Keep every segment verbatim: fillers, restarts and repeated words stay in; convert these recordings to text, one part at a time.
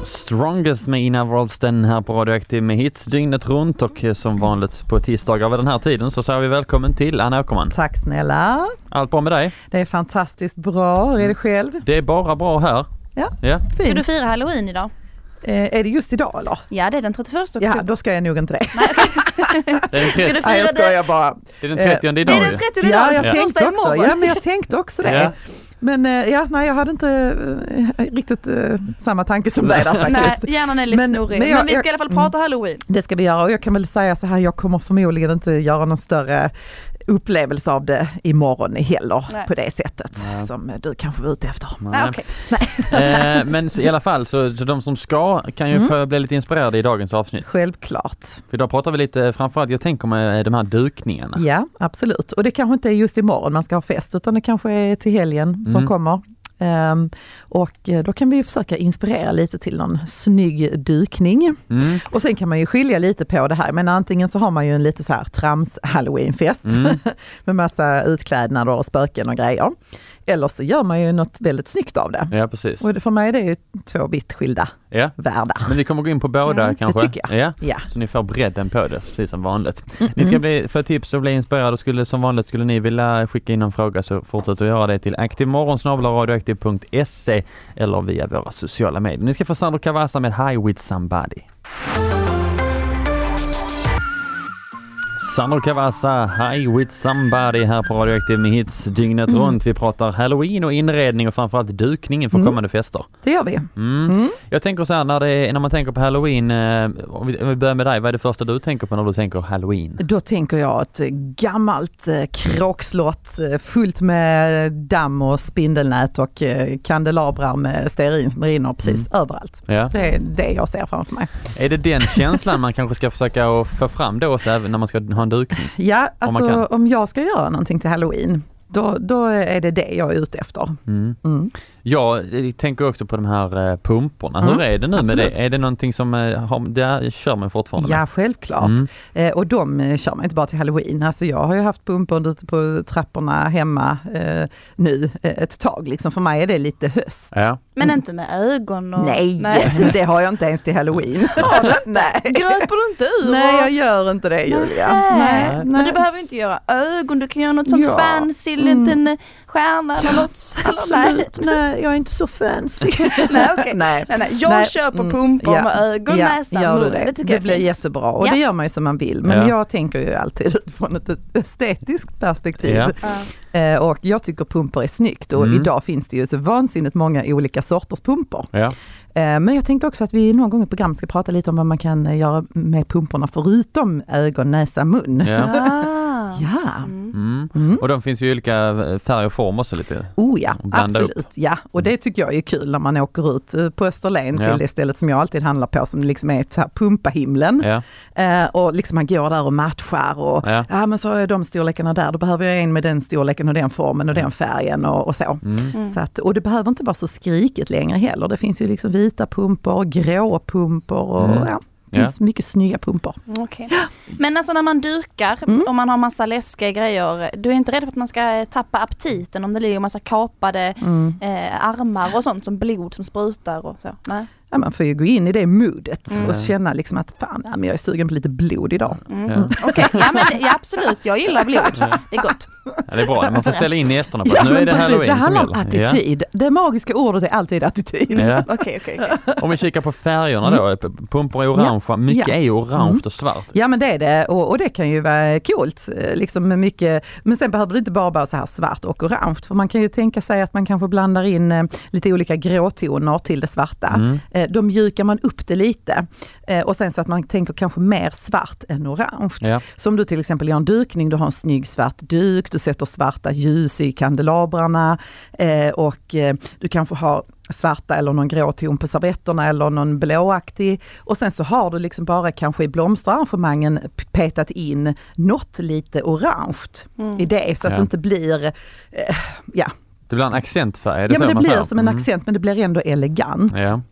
Strongest med Ina Wroldsten här på Radioaktiv med hits dygnet runt, och som vanligt på tisdagar vid den här tiden så säger vi välkommen till Anna Åkerman. Tack snälla. Allt bra med dig? Det är fantastiskt bra. Hur är det själv? Det är bara bra här. Ja, ja. Fint. Ska du fira Halloween idag? Eh, är det just idag eller? Ja, det är den trettioförsta oktober. Ja, då ska jag nog inte det. Nej. Det är den Ska du trettionde Nej, jag fira skojar det? bara. Det är den trettionde Det idag. är den trettionde Ja, idag. jag Ja. tänkte också. Ja, men jag tänkte också det. Ja. Men eh, ja, nej, jag hade inte eh, riktigt eh, samma tanke som dig där faktiskt. Nej, hjärnan är lite Men- snurrig. men Men, jag- vi ska jag- i alla fall prata Halloween. Det ska vi göra, och jag kan väl säga så här, jag kommer förmodligen inte göra någon större upplevelse av det imorgon heller. Nej. På det sättet Nej. som du kanske var ute efter. Nej. Ah, okej. Eh, men så, i alla fall, så, så de som ska kan ju Mm. få bli lite inspirerade i dagens avsnitt. Självklart. För idag pratar vi lite, framförallt jag tänker med de här dukningarna. Ja, absolut. Och det kanske inte är just imorgon man ska ha fest, utan det kanske är till helgen som Mm. kommer. Um, och då kan vi ju försöka inspirera lite till någon snygg dykning. Mm. Och sen kan man ju skilja lite på det här, men antingen så har man ju en lite så här trams halloweenfest Mm. med massa utklädnader och spöken och grejer. Eller så gör man ju något väldigt snyggt av det. Ja, precis. Och det, för mig är det ju två vitt skilda Ja. världar. Men vi kommer gå in på båda Mm, kanske. det tycker jag. Ja. Ja. Så ni får bredden på det, precis som vanligt. Mm, Ni ska mm. bli, för tips och bli inspirerade, skulle, som vanligt skulle ni vilja skicka in en fråga så fortsätt att göra det till aktivmorgon snabel-a radioaktiv punkt se eller via våra sociala medier. Ni ska få Sandro Cavazza med High with Somebody. Sandro Cavazza, High with Somebody här på Radioaktiv med hits dygnet Mm. runt. Vi pratar Halloween och inredning och framförallt dukningen för Mm. kommande fester. Det gör vi. Mm. Mm. Jag tänker så här, när, det är, när man tänker på Halloween, eh, om, vi, om vi börjar med dig, vad är det första du tänker på när du tänker Halloween? Då tänker jag ett gammalt eh, kråkslott eh, fullt med damm och spindelnät och eh, kandelabrar med stearin som rinner precis överallt. Ja. Det är det jag ser framför mig. Är det den känslan man kanske ska försöka att få fram då så även när man ska ha en dukning? Ja, Om man alltså kan. om jag ska göra någonting till Halloween, då, då är det det jag är ute efter. Mm. Mm. Jag tänker också på de här eh, pumporna. Hur Mm, är det nu med absolut. det? Är det någonting som eh, har, det kör man fortfarande med? Ja, självklart. Mm. Eh, och de eh, kör man inte bara till Halloween. Alltså jag har ju haft pumpor ute på trapporna hemma eh, nu eh, ett tag. Liksom för mig är det lite höst. Ja. Men inte med ögon och... Nej, Nej. det har jag inte ens till Halloween. Har du inte? Nej. Gröper du inte ur? Nej, och- jag gör inte det, Julia. Nej. Nej. Men du behöver inte göra ögon, du kan göra något sånt Ja. fancy, en Mm. liten stjärna eller något. Eller nej. Absolut. Nej, jag är inte så fancy. Nej, okej. Nej. Nej, nej. Jag Nej, köper mm, pumpor ja. med ögon, Ja, näsan, gör du munnen. det. Det tycker det jag är blir fint. jättebra och Ja. det gör man ju som man vill. Men Ja. jag tänker ju alltid utifrån ett estetiskt perspektiv. Ja. Ja. Eh, och jag tycker pumpor är snyggt och Mm. idag finns det ju så vansinnigt många olika sorters pumpor. Ja. Eh, men jag tänkte också att vi någon gång i program ska prata lite om vad man kan eh, göra med pumporna förutom ögon, näsa, mun. Ja. Ah. Ja. Mm. Mm. Mm. Och de finns ju i olika färg och form också lite. Oh ja, Blanda absolut. Ja, och det tycker jag är kul när man åker ut eh, på Österlen Ja. till det stället som jag alltid handlar på som liksom är ett så här pumpahimlen. Ja. Eh, och liksom man går där och matchar och Ja. ja, men så är de storlekarna där, då behöver jag en med den storleken och den formen och den färgen och, och så. Mm. Mm. Så att, och det behöver inte vara så skrikigt längre heller. Det finns ju liksom vita pumpor, grå pumpor och Mm. ja, det finns mycket snygga pumpor. Okej. Men alltså när man dukar, Mm. om man har massa läskiga grejer, du är inte rädd för att man ska tappa aptiten om det ligger massa kapade Mm. eh, armar och sånt som blod som sprutar och så? Nej. Ja, man får ju gå in i det moodet Mm. och känna liksom att fan, ja, men jag är sugen på lite blod idag. Mm. Ja. Okej, ja, men det- ja absolut, jag gillar blod. Det är gott. Ja, det är bra. Man får ställa in gästerna på att Ja, nu är men det precis, Halloween det som handlar om gäller. attityd. Det magiska ordet är alltid attityd. Ja. Okej, okej, okej. Om vi kikar på färgerna då, pumpor är orangea, mycket Ja. är ju orange Mm. och svart. Ja, men det är det och, och det kan ju vara coolt eh, liksom med mycket, men sen behöver det inte bara vara så här svart och orange, för man kan ju tänka sig att man kanske blandar in eh, lite olika gråtoner till det svarta. Mm. Eh, då mjukar man upp det lite eh, och sen så att man tänker kanske mer svart än orange. Ja. Som du till exempel gör en dukning, du har en snygg svart duk, du sätter svarta ljus i kandelabrarna eh, och eh, du kanske har svarta eller någon grå ton på servetterna eller någon blåaktig. Och sen så har du liksom bara kanske i blomsterarrangemangen petat in något lite orange Mm. i det så att Ja. det inte blir, eh, ja. Det blir en accentfärg, är det Ja, så men det man blir säger? som en Mm. accent, men det blir ändå elegant. Ja.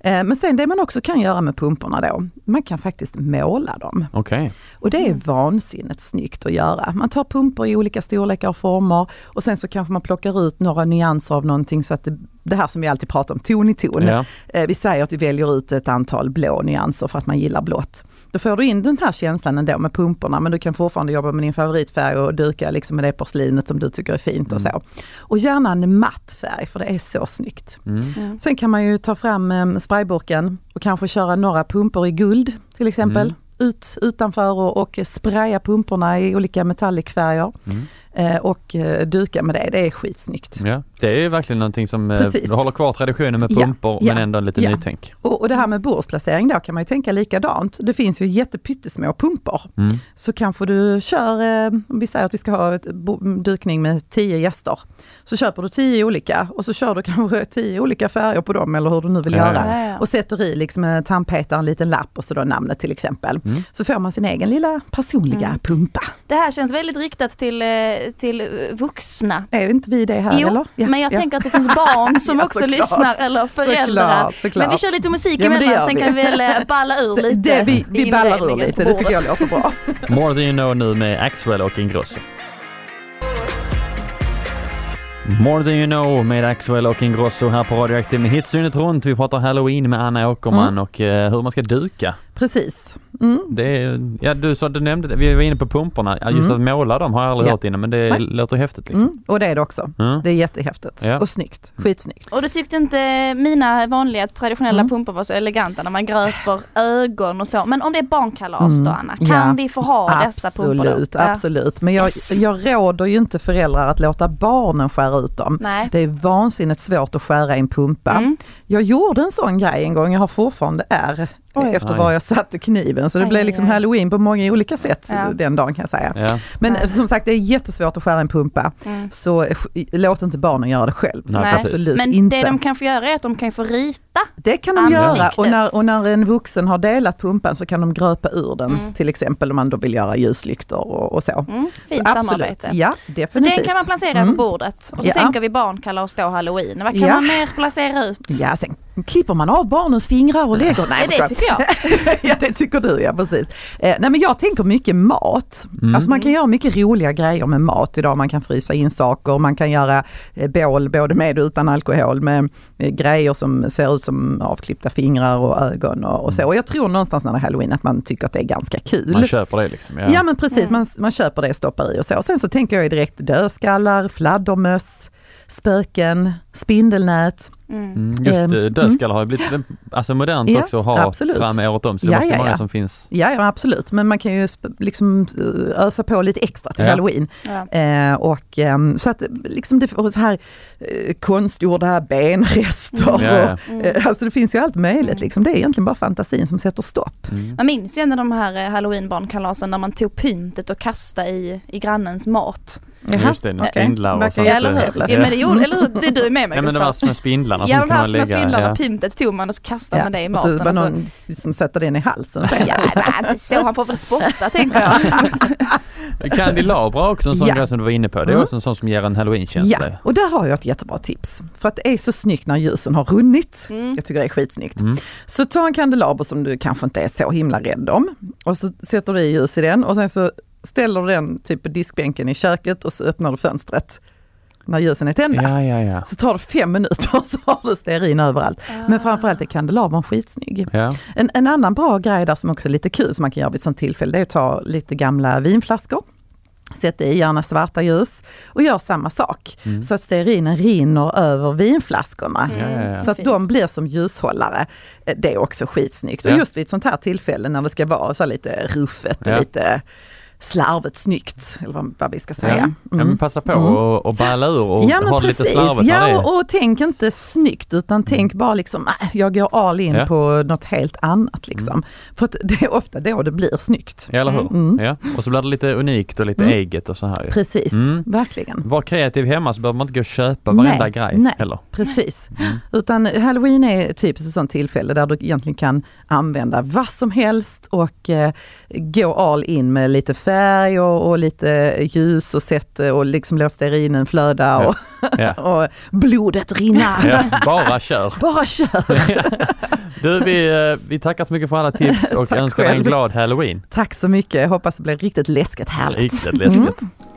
Eh, men sen det man också kan göra med pumporna då, man kan faktiskt måla dem. Okej. Och det är vansinnigt snyggt att göra. Man tar pumpor i olika storlekar och former och sen så kanske man plockar ut några nyanser av någonting så att det, det här som vi alltid pratar om, ton i ton. Ja. Eh, vi säger att vi väljer ut ett antal blå nyanser för att man gillar blått. Då får du in den här känslan ändå med pumporna, men du kan fortfarande jobba med din favoritfärg och duka liksom med det porslinet som du tycker är fint och Mm. så. Och gärna en matt färg, för det är så snyggt. Mm. Mm. Sen kan man ju ta fram eh, sprayburken och kanske köra några pumpor i guld till exempel. Mm. Ut utanför och, och spraya pumporna i olika metallicfärger. Mm. Eh, och eh, duka med det, det är skitsnyggt. Ja, det är verkligen någonting som eh, Precis. håller kvar traditionen med Ja, pumpor ja, men ändå lite ja. nytänk. Och, och det här med bordsplacering då kan man ju tänka likadant. Det finns ju jättepyttesmå pumpor. Mm. Så kanske du kör, eh, om vi säger att vi ska ha ett bo- dukning med tio gäster. Så köper du tio olika och så kör du kanske tio olika färger på dem eller hur du nu vill Ja, göra. Ja, ja. Och sätter i liksom en tandpetare, en liten lapp och så då namnet till exempel. Mm. Så får man sin egen lilla personliga Mm. pumpa. Det här känns väldigt riktat till, eh, till vuxna. Är inte vi det här Jo, eller? Ja, men jag ja. tänker att det finns barn som Ja, också såklart. lyssnar eller föräldrar. Såklart, såklart. Men vi kör lite musik Ja, men det emellan, gör sen vi. kan vi väl eh, balla ur Så lite. det, vi vi i ballar ur inredningen lite, på det tycker jag bordet. låter bra. More Than You Know nu med Axwell och Ingrosso. More Than You Know med Axwell och Ingrosso här på Radioaktiv med Hitsynet runt. Vi pratar Halloween med Anna Åkerman Mm. och eh, hur man ska duka. Precis. Mm. Det är, ja, du sa, du nämnde det, vi var inne på pumporna. Ja, just Mm. att måla dem har jag aldrig Ja. hört innan, men det Nej. låter häftigt liksom. Mm. Och det är det också. Mm. Det är jättehäftigt Ja. och snyggt. Skitsnyggt. Och du tyckte inte mina vanliga traditionella Mm. pumpor var så eleganta när man gröper ögon och så. Men om det är barnkalas Mm. då Anna, kan Ja. vi få ha dessa pumpor då? Absolut, Ja. absolut. Men jag, Yes. jag råder ju inte föräldrar att låta barnen skära ut dem. Nej. Det är vansinnigt svårt att skära i en pumpa. Mm. Jag gjorde en sån grej en gång, jag har fortfarande ärr Oj. efter Aj. var jag satte kniven. Så det Aj, blev aj, liksom aj. halloween på många olika sätt Ja. den dagen kan jag säga. Ja. Men Nej. som sagt, det är jättesvårt att skära en pumpa. Mm. Så eh, låt inte barnen göra det själv. Nej, Nej. precis. Absolut Men inte. det de kan få göra är att de kan få rita. Det kan de Ansiktet. göra och när, och när en vuxen har delat pumpan så kan de gröpa ur den. Mm. Till exempel om man då vill göra ljuslyktor och, och så. Mm. Fint Så absolut. samarbete. Ja, Så definitivt. den kan man placera Mm. på bordet. Och så Ja. tänker vi barnkalas då halloween. Vad kan Ja. man mer placera ut? Ja, sen klipper man av barnens fingrar och lägger. Nej, Ja, jag det skojar. tycker jag. Ja, det tycker du, ja precis. Eh, nej men jag tänker mycket mat. Mm. Alltså man kan göra mycket roliga grejer med mat idag. Man kan frysa in saker, man kan göra eh, bål både med och utan alkohol med eh, grejer som ser ut som avklippta fingrar och ögon och, och så. Och jag tror någonstans när det är halloween att man tycker att det är ganska kul. Man köper det liksom. Ja. Ja men precis, Mm. man, man köper det och stoppar i och så. Och sen så tänker jag ju direkt dödskallar, fladdermöss, spöken, spindelnät. Mm. Mm, just Ehm, eh, dödskallar har ju blivit alltså modernt Ja, också att ha absolut. fram året om. Så det Ja, måste ja, vara många ja. som finns. Ja, ja absolut, men man kan ju sp- liksom eh, ösa på lite extra till Ja. halloween. Ja. Eh, och ehm, så att liksom det får så här eh, konstgjorda benrester. Ja, ja. Och, eh, alltså det finns ju allt möjligt Mm. liksom. Det är egentligen bara fantasin som sätter stopp. Mm. Man minns ju ändå de här eh, halloweenbarnkalasen när man tog pyntet och kastade i, i grannens mat. Just det, okej. spindlar och Verkar sånt. Ja, eller hur? jättetrevligt. Ja, men det gjorde, eller hur? Det är du med mig Ja, men det var Gustav. små spindlarna Ja, som de här kunde små lägga. spindlarna, Ja. pyntet tog man och så kastade man det i och så maten. var och så- någon som sätter den i halsen. Ja, nej, inte så. Han får väl spotta, tänker jag. Kandelabra också en sån Ja. grej som du var inne på. Det är Mm. också en sån som ger en halloween-känsla. Ja, och där har jag ett jättebra tips. För att det är så snyggt när ljusen har runnit. Mm. Jag tycker det är skitsnyggt. Mm. Så ta en kandelaber som du kanske inte är så himla rädd om. Och så sätter du i ljus i den och sen så ställer du den typ på diskbänken i köket och så öppnar du fönstret när ljusen är tända. Ja, ja, ja. Så tar det fem minuter och så har du stearin överallt. Men framförallt är kandelabern skitsnygg. Ja. En, en annan bra grej där som också är lite kul som man kan göra vid ett sånt tillfälle, det är att ta lite gamla vinflaskor. Sätt i gärna svarta ljus och gör samma sak. Mm. Så att stearinen rinner över vinflaskorna. Ja, ja, ja. Så att Fint. de blir som ljushållare. Det är också skitsnyggt. Ja. Och just vid ett sånt här tillfälle när det ska vara så lite ruffet och Ja. lite slarvet snyggt, eller vad, vad vi ska Ja. säga. Ja, men Mm. passa på Mm. och, och balla ur och Ja men ha det lite precis, slarvet när det ja är. och, och tänk inte snyggt utan tänk bara liksom, äh, jag går all in Ja. på något helt annat liksom. För att det är ofta då det blir snyggt. Ja, eller hur? Mm. Ja. Och så blir det lite unikt och lite Mm. eget och så här. ju. Precis, Mm. verkligen. Var kreativ hemma så behöver man inte gå och köpa varenda Nej, grej nej. heller. Precis. Mm. Utan halloween är typiskt ett sånt tillfälle där du egentligen kan använda vad som helst och eh, gå all in med lite färg färg och, och lite ljus och sätt och liksom låt stearinen flöda och, ja. och blodet rinna. Ja, bara kör. Bara kör. Du, vi, vi tackar så mycket för alla tips och önskar dig en glad Halloween. Tack så mycket. Jag hoppas det blir riktigt läskigt härligt. Riktigt läskigt. Mm.